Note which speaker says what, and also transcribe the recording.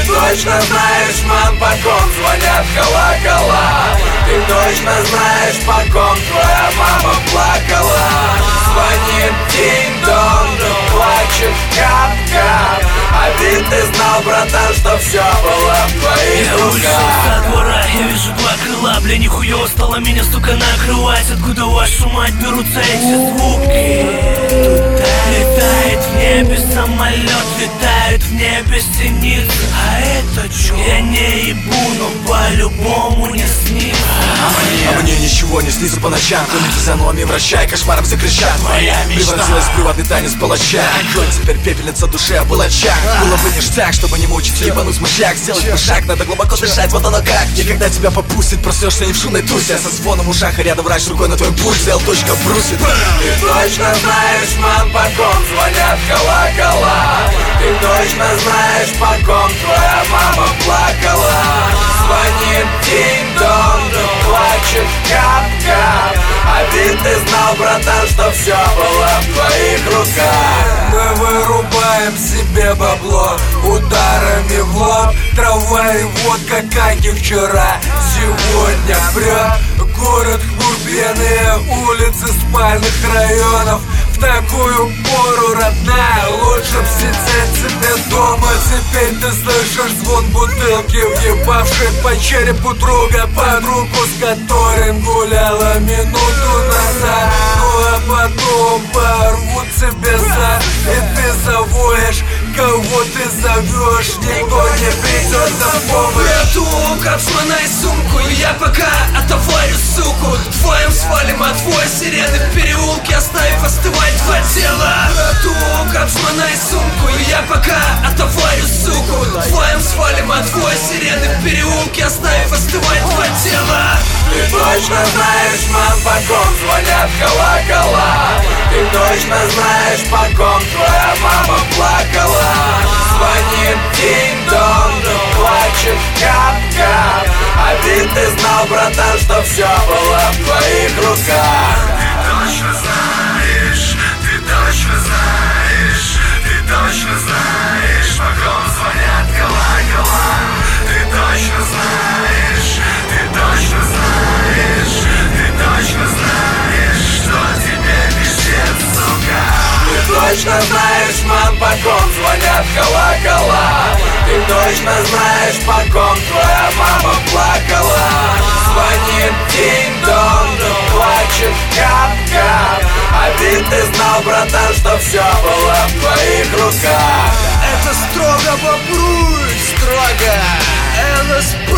Speaker 1: точно знаешь, мам, по ком звонят колокола. Ты точно знаешь, по ком твоя мама плакала. Звонит динь-дон, плачет кап-кап. А ведь ты знал, братан, что все было в твоих руках.
Speaker 2: Я вышел со двора, я вижу два крыла. Бля, нихуево стало меня, сука, накрывать. Откуда, вашу мать, берутся эти звуки? Летает в небе самолет, летают в небе синицы. А это чё? Я не ебу, но по-любому не снится.
Speaker 3: А мне ничего не снится по ночам, кроме физиономии врача и кошмаром закричат. Моя мечта превратилась в приватный танец палача. Огонь, теперь пепельница души палача. Было бы ништяк, чтобы не мучить, ебануть мышьяк. Сделать бы шаг, надо глубоко дышать, вот оно как. И когда тебя попустит, проснешься не в шумной тусе, а со звоном в ушах, и рядом врач рукой на твоем пульсе. Л-точка брусит.
Speaker 1: Ты точно знаешь, мам, по ком звонят колокола. Ты точно знаешь, по ком твоя мама плакала. Звонит динь-дон, плачет кап-кап. А ведь ты знал, братан, что все было в твоих руках.
Speaker 4: Мы вырубаем себе бабло ударами в лоб. Трава и водка, как и вчера. Сегодня прет город, хмурбенные улицы спальных районов. В такую пору, родная, лучше б сидеть себе дома. Теперь ты слышишь звон бутылки, въебавшей по черепу друга, подругу, с которым гуляла минуту назад. Ну а потом порвут тебе зад, и ты завоешь. Кого ты зовешь, никто не придет на помощь.
Speaker 2: Эту капсманай сумку, я пока отоварю суку. Твоим свалим, а твой сирены в переулке, оставив остывать два тела. Эту капсманай сумку, я пока отоварю суку. Твоим свалим, а твой сирены в переулке, оставив остывать два тела.
Speaker 1: Ты точно знаешь, мам, по ком звонят колокола. Ты точно знаешь, по ком твоя мама плакала. Звонит динь-дон, плачет кап-кап. А ведь ты знал, братан, что все было в твоих руках.
Speaker 5: Ты точно знаешь, ты точно знаешь, ты точно знаешь, по ком звонят колокола. Ты точно знаешь, ты точно знаешь, ты точно знаешь, что тебе пишет, сука.
Speaker 1: Ты точно знаешь, мам, по ком звонят колокола. Ты точно знаешь, по ком твоя мама плакала. Звонит динь-дон, плачет кап-кап. А ведь ты знал, братан, что все было в твоих руках.
Speaker 2: Это строго попруй, строго ЛСП.